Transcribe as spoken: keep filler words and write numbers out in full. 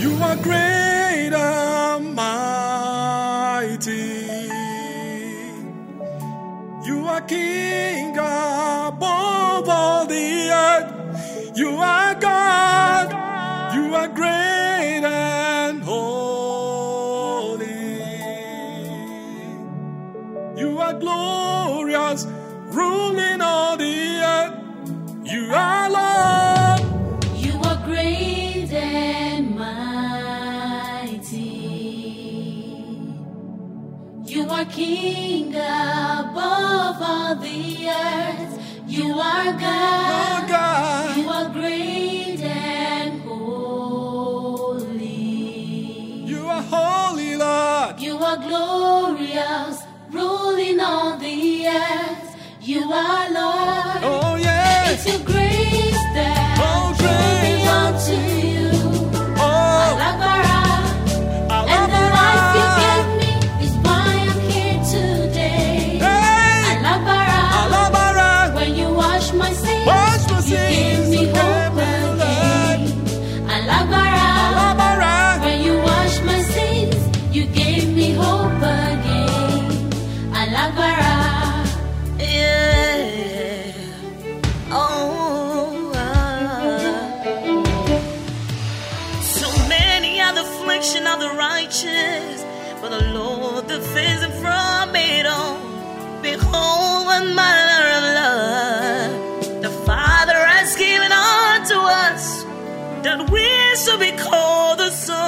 You are great and mighty. You are King above all the earth. You are God. You are great and holy. You are glorious, ruling all the earth. You are Lord. You are great and mighty. You are King above all the earth. You are God. Oh God. You are great and holy. You are holy, Lord. You are glorious, ruling on the earth. You are Lord. Oh yeah. It's your grace that Oh, drew me grace. unto you. Oh, Alagbara. And the life you gave me is why I'm here today. Hey. Alagbara. Alabara. When you wash my sins, Wash my you sins, give me you hope gave me again. Alagbara. Alabara. When you wash my sins, you gave me hope again. Alagbara. Yeah. Oh, ah. So many are the affliction of the righteous, but the Lord defends them from it all. Behold, what manner of love the Father has given unto us, that we shall be called the sons